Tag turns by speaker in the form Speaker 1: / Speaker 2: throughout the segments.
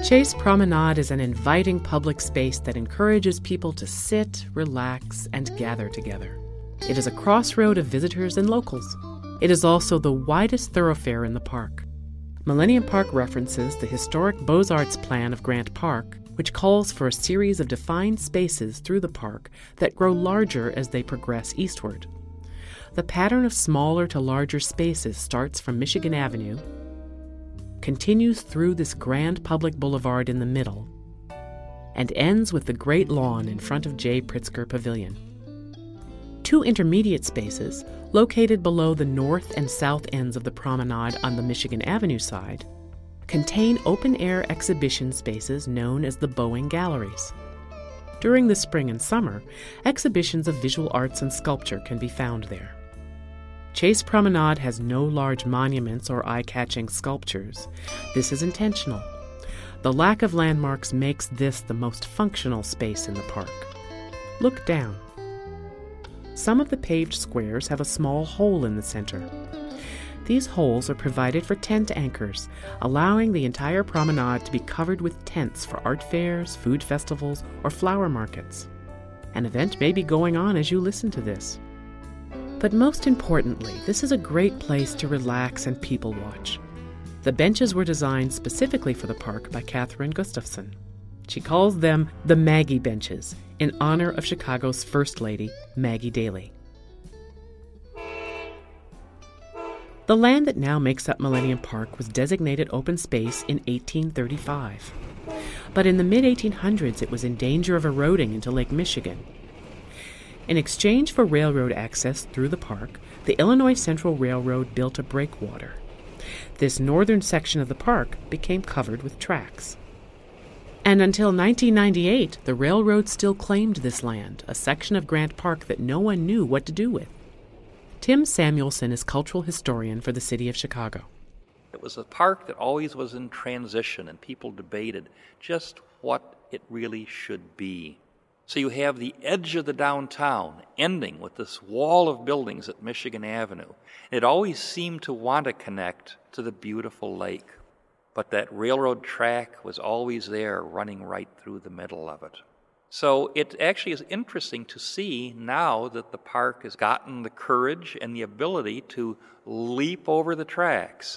Speaker 1: Chase Promenade is an inviting public space that encourages people to sit, relax, and gather together. It is a crossroad of visitors and locals. It is also the widest thoroughfare in the park. Millennium Park references the historic Beaux-Arts plan of Grant Park, which calls for a series of defined spaces through the park that grow larger as they progress eastward. The pattern of smaller to larger spaces starts from Michigan Avenue, continues through this grand public boulevard in the middle, and ends with the great lawn in front of J. Pritzker Pavilion. Two intermediate spaces, located below the north and south ends of the promenade on the Michigan Avenue side, contain open-air exhibition spaces known as the Boeing Galleries. During the spring and summer, exhibitions of visual arts and sculpture can be found there. Chase Promenade has no large monuments or eye-catching sculptures. This is intentional. The lack of landmarks makes this the most functional space in the park. Look down. Some of the paved squares have a small hole in the center. These holes are provided for tent anchors, allowing the entire promenade to be covered with tents for art fairs, food festivals, or flower markets. An event may be going on as you listen to this. But most importantly, this is a great place to relax and people watch. The benches were designed specifically for the park by Catherine Gustafson. She calls them the Maggie benches, in honor of Chicago's First Lady, Maggie Daley. The land that now makes up Millennium Park was designated open space in 1835. But in the mid-1800s, it was in danger of eroding into Lake Michigan. In exchange for railroad access through the park, the Illinois Central Railroad built a breakwater. This northern section of the park became covered with tracks. And until 1998, the railroad still claimed this land, a section of Grant Park that no one knew what to do with. Tim Samuelson is cultural historian for the city of Chicago.
Speaker 2: It was a park that always was in transition, and people debated just what it really should be. So you have the edge of the downtown ending with this wall of buildings at Michigan Avenue. It always seemed to want to connect to the beautiful lake, but that railroad track was always there running right through the middle of it. So it actually is interesting to see now that the park has gotten the courage and the ability to leap over the tracks.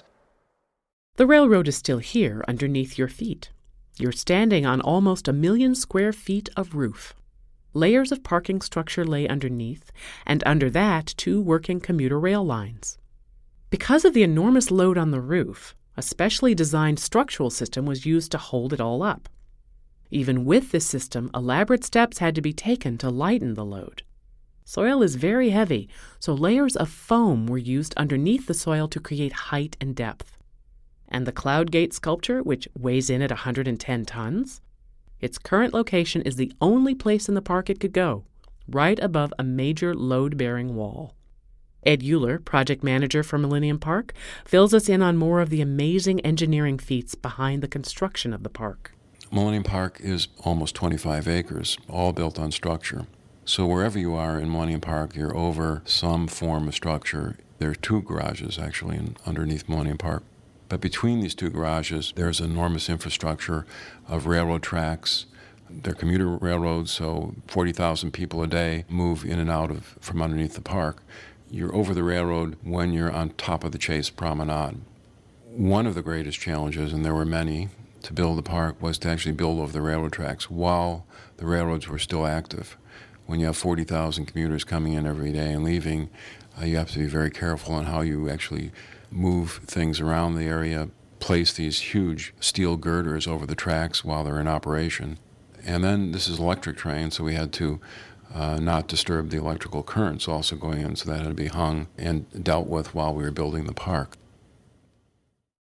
Speaker 1: The railroad is still here underneath your feet. You're standing on almost 1 million square feet of roof. Layers of parking structure lay underneath, and under that, 2 working commuter rail lines. Because of the enormous load on the roof, a specially designed structural system was used to hold it all up. Even with this system, elaborate steps had to be taken to lighten the load. Soil is very heavy, so layers of foam were used underneath the soil to create height and depth. And the Cloud Gate sculpture, which weighs in at 110 tons, its current location is the only place in the park it could go, right above a major load-bearing wall. Ed Euler, project manager for Millennium Park, fills us in on more of the amazing engineering feats behind the construction of the park.
Speaker 3: Millennium Park is almost 25 acres, all built on structure. So wherever you are in Millennium Park, you're over some form of structure. There are 2 garages, actually, underneath Millennium Park. But between these 2 garages, there's enormous infrastructure of railroad tracks. They're commuter railroads, so 40,000 people a day move in and out from underneath the park. You're over the railroad when you're on top of the Chase Promenade. One of the greatest challenges, and there were many, to build the park was to actually build over the railroad tracks while the railroads were still active. When you have 40,000 commuters coming in every day and leaving, you have to be very careful on how you actually move things around the area, place these huge steel girders over the tracks while they're in operation. And then this is electric train, so we had to not disturb the electrical currents also going in, so that had to be hung and dealt with while we were building the park.